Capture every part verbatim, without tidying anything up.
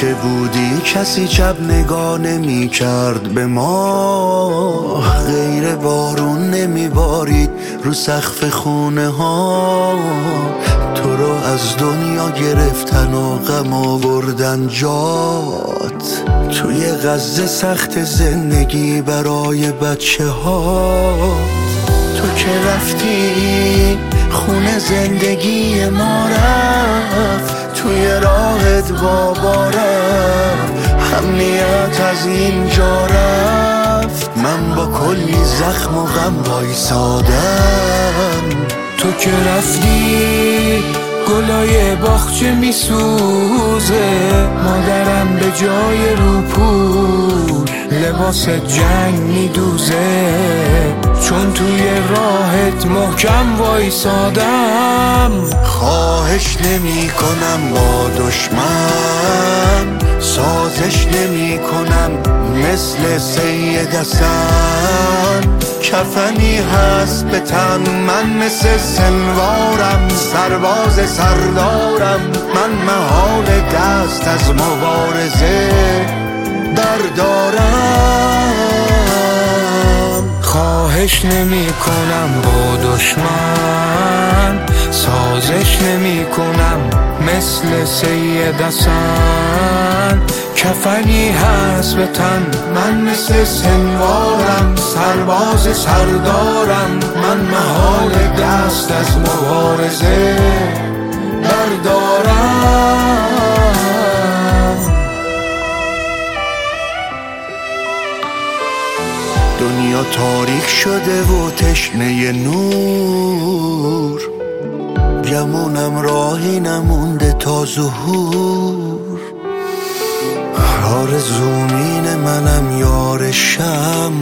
که بودی کسی چپ نگاه نمی کرد به ما، غیر بارون نمی بارید رو سقف خونه ها. تو رو از دنیا گرفتن و غم آوردن جات، توی غزه سخت زندگی برای بچه ها. تو که رفتی خونه زندگی ما رفت، توی راهت بابا رفت، امنیت از اینجا رفت. من با کلی زخم و غم وایسادم. تو که رفتی گلای باغچه میسوزه، مادرم به جای روپوش لباس جنگ میدوزه. چون توی راهت محکم وایسادم. خواهش نمی کنم با دشمن، سازش نمی کنم مثل سید حسن. کفنی هست به تن من مثل سنوارم، سرباز سردارم من، محال دست از مبارزه بردارم. خواهش نمی کنم با دشمن، سازش نمی کنم مثل سید حسن. کفنی هست به تن من مثل سنوارم، سرباز سردارم من، محال دست از مبارزه بردارم. دنیا تاریک شده و تشنه نور، گمونم راهی نمونده تا ظهور. آرزومین منم یارشم،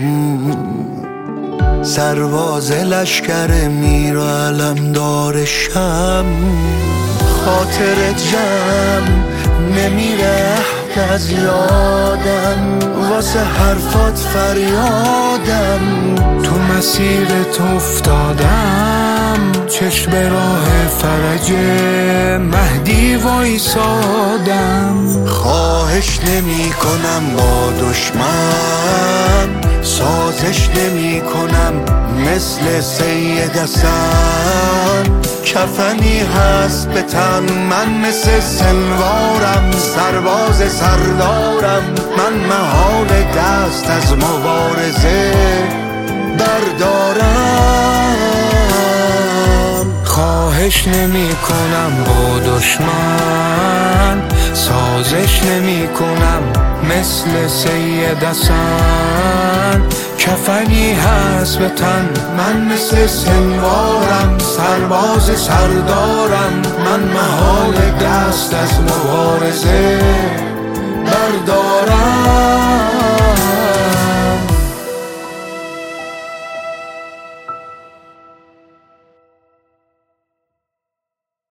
سرباز لشکر میر و علمدارشم. خاطرت جمع نمیره از یادم، واسه حرفات فریادم. تو مسیرت افتادم، چشم به راه فرج مهدی وایسادم. خواهش نمی کنم با دشمن، سازش نمی کنم مثل سید حسن. کفنی هست به تن من مثل سنوارم، سرباز سردارم من، محال دست از مبارزه بردارم. خواهش نمی کنم با دشمن، سازش نمی کنم مثل سید حسن. کفنی هست به تن من مثل سنوارم، سرباز سردارم من، محال دست از مبارزه بردارم.